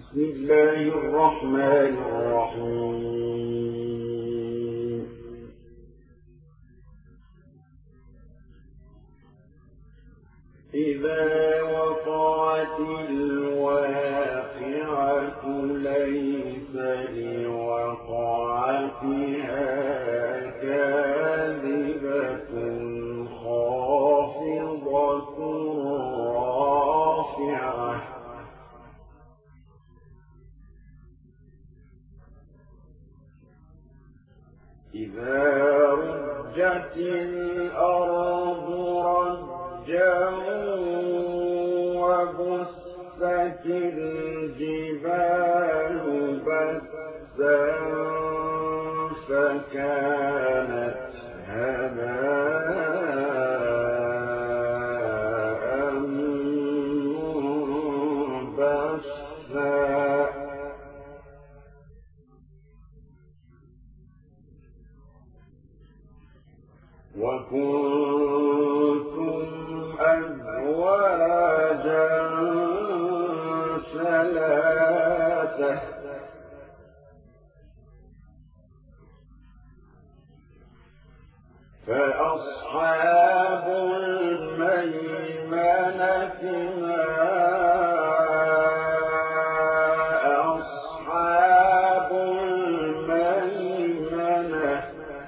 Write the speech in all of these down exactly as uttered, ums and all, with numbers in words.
بسم الله الرحمن الرحيم. إذا وقعت الواقعة ليس لوقعتها كاذبة خافضة رافعة إذا رجت الأرض رجا وبست الجبال بسا فكانت هباء منبثا وكنتم أزواجا ثلاثة فأصحاب الميمنة ما أصحاب الميمنة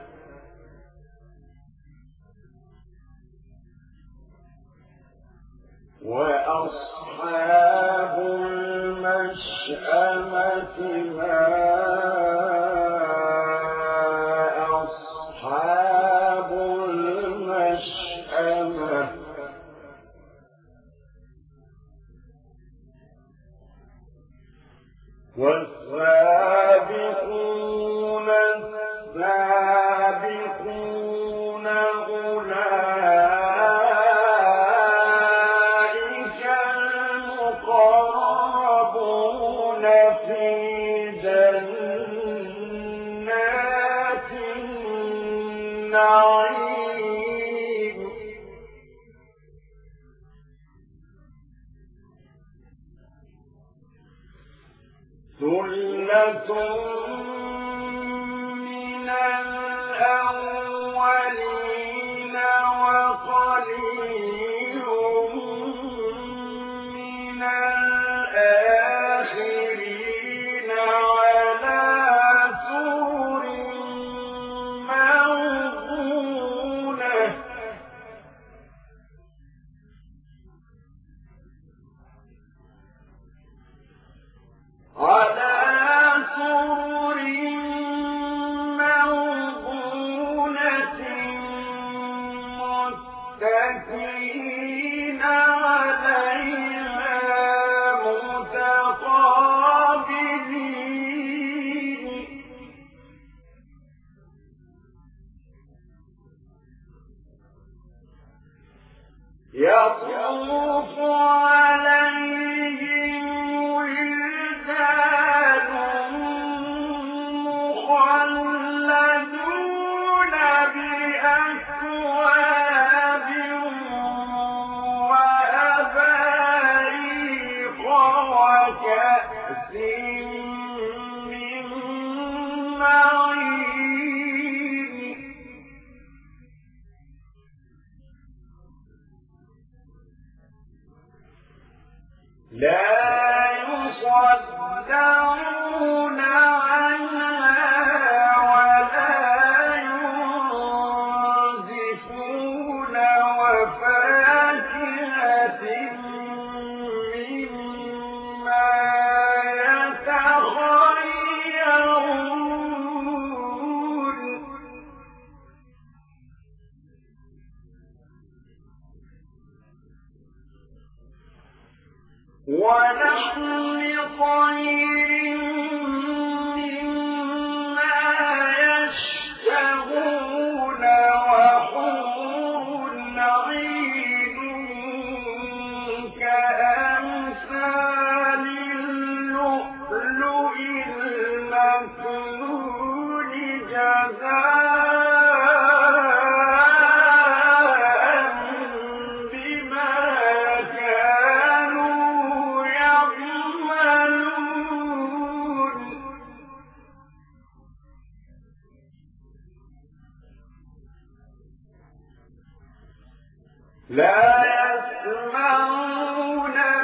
وأصحاب المشأمة ما أصحاب المشأمة والسابقون السابقون أولئك المقربون في جنات النعيم ثلة من الأولين وقليل من الآخرين على سرر موضونة على سرر موضونة متكئين عليها متقابلين يطوف عليهم ولدان مخلدون بأكواب وأباريق وكأس من معين لا يصدعون عنها ولا ينزفون وفاكهة مما يتخيرون ولحم طير مما يشتهون وحور عين كأمثال اللؤلؤ المكنون جزاء بما كانوا يعملون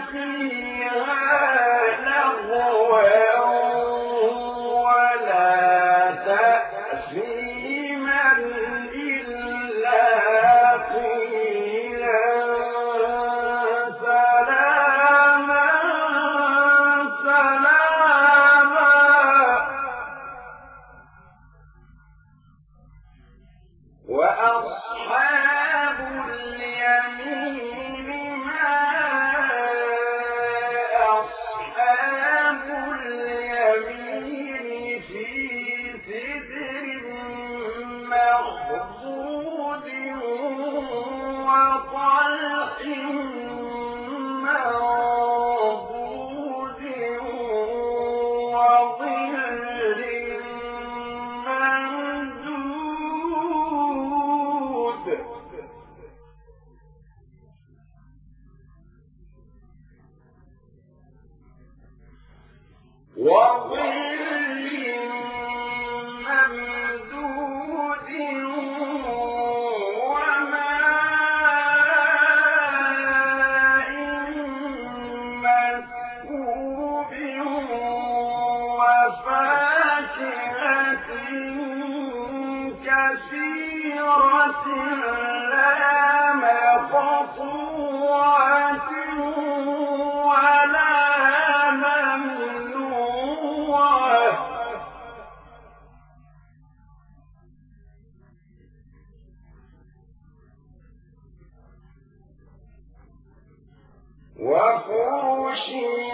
وفرش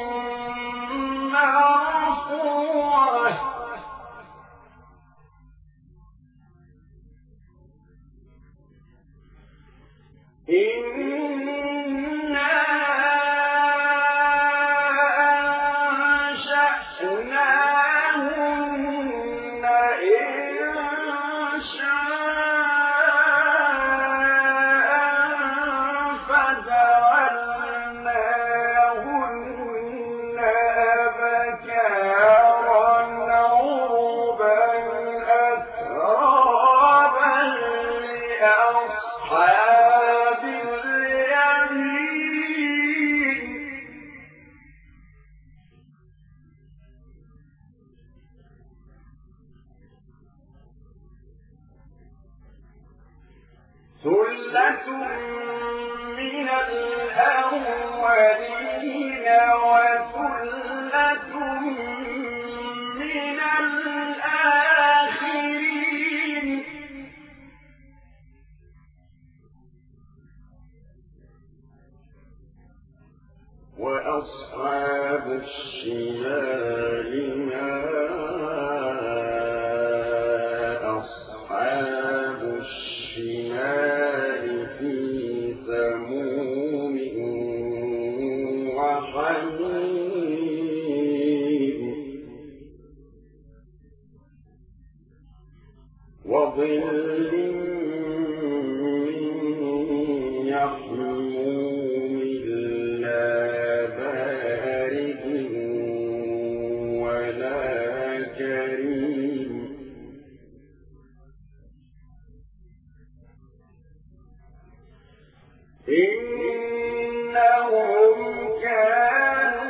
مرفوعة إنا أنشأناهن إنشاء فجعلناهن أبكارا عربا أترابا لأصحاب اليمين ثلة من الأولين وثلة من الآخرين وأصحاب الشمال ما أصحاب الشمال في سموم وحميم وظل من يحموم لا بارد ولا كريم إنهم كانوا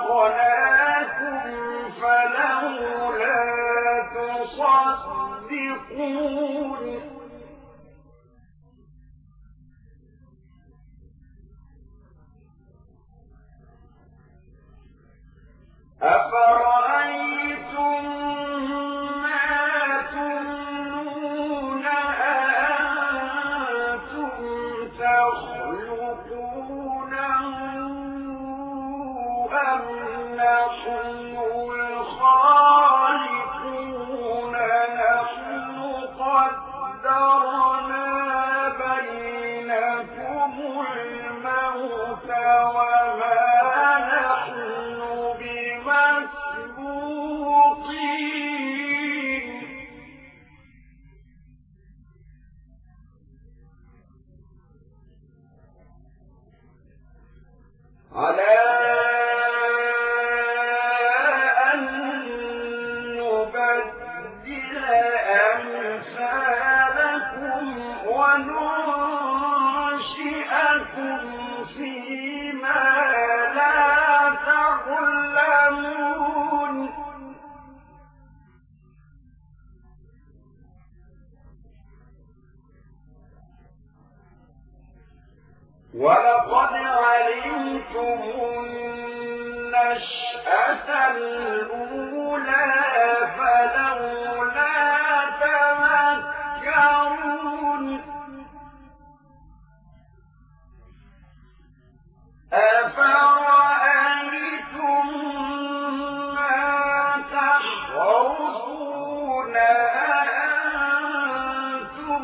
خلقناكم فلولا تصدقون أفرأيتم ما تمنون أأنتم تخلقونه أم نحن الخالقون نحن قدرنا بينكم الموت وما على أن نبدل أمثالكم وننشئكم فيما لا تعلمون ولقد علمتم النشأة الأولى فلولا تذكرون أفرأيتم ما تحرثون أأنتم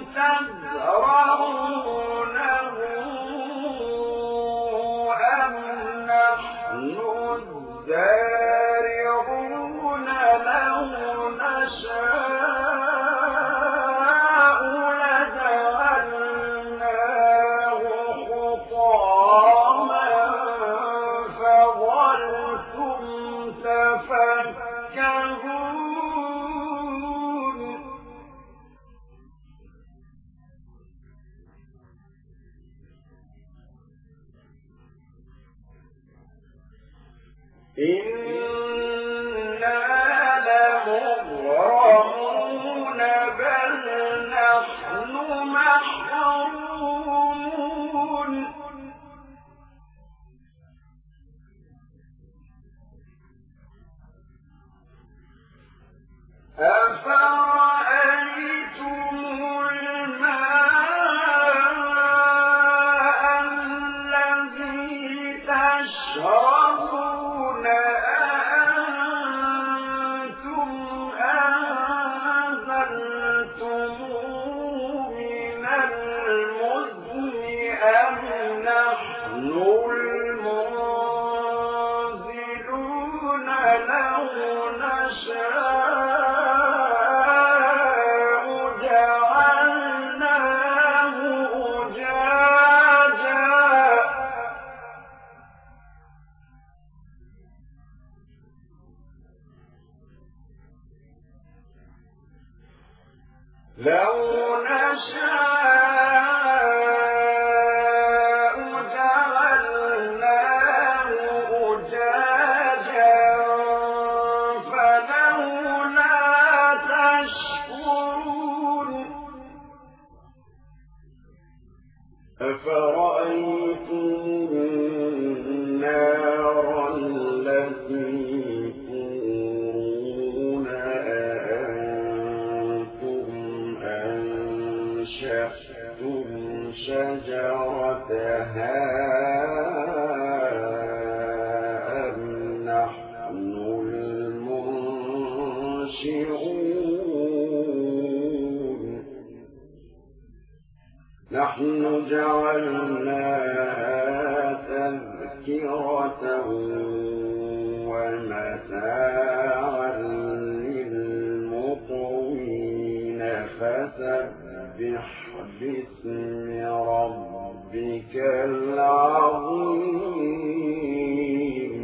تزرعون الزارعون لو نشاء لجعلناه حطاما فظلتم تفكهون إنا لمغرمون بل نحن محرومون أفرأيتم الماء الذي تشربون أأنتم أنزلتموه من المزن أم نحن المنزلون لو نشاء جعلناه أجاجا لو نشاء جعلناه أجاجا فلولا تشكرون أفرأيتم النار التي تورون أأنتم أنشأتم شجرتها أم نحن المنشئون نحن جعلناها تذكرة ومتاعا للمقوين فسبح باسم ربك العظيم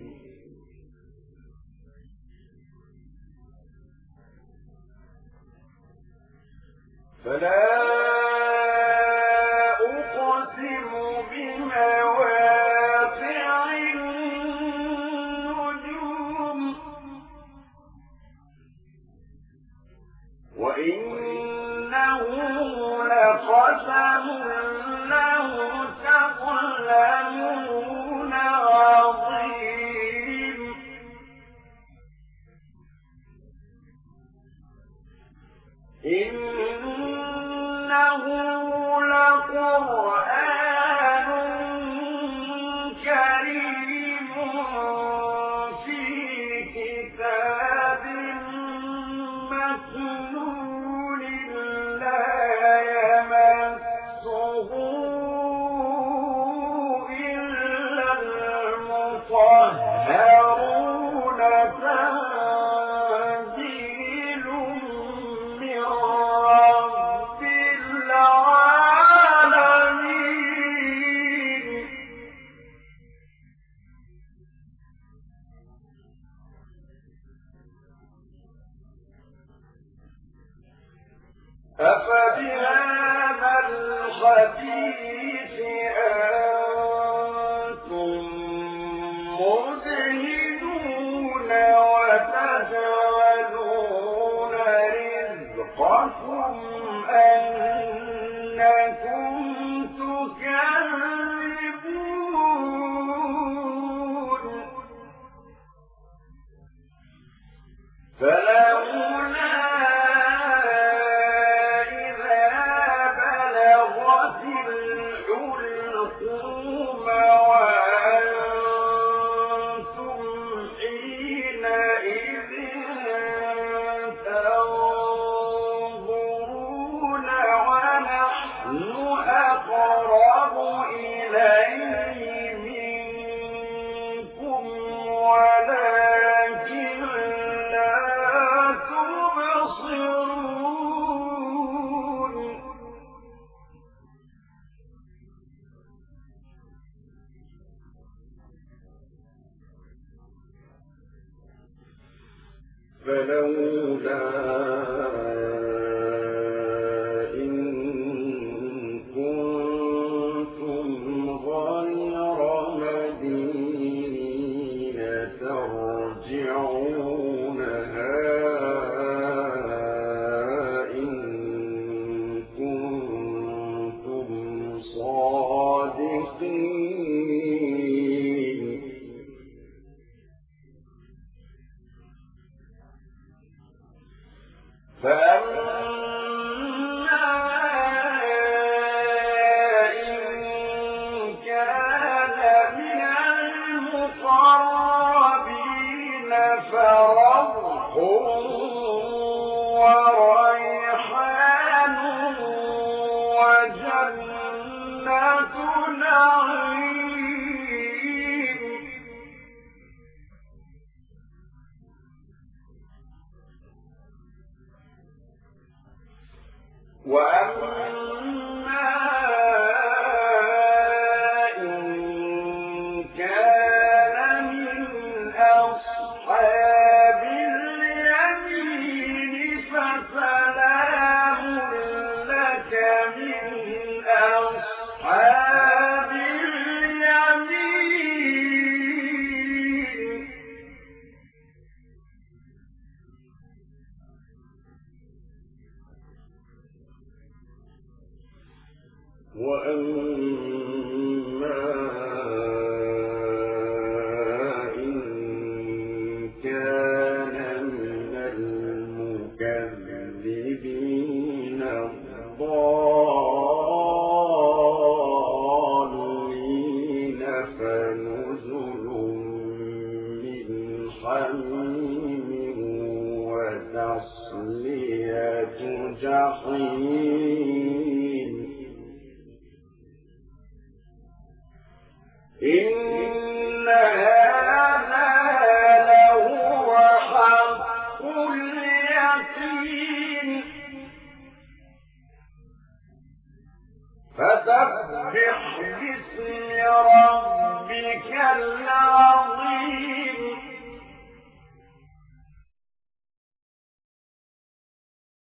فلا أقسم بمواقع قسم لو تعلمون عظيم إنه لقرآن كريم في كتاب مكنون لا يمسه إلا المطهرون تنزيل من رب العالمين أفبهذا الحديث أنتم مدهنون وتجعلون رزقكم أنكم تكذبون فلولا فلولا إن كنتم غير مدينين ترجعونها إن كنتم صادقين فأما إن كان من المقربين فروح وريحان وجنة نعيم وأما إن كان من أصحاب اليمين فسلام لك من أصحاب اليمين وأما إن كان من المكذبين الضالين فنزل من حميم وتصلية جحيم إن هذا لهو حق اليقين فسبح باسم ربك الذي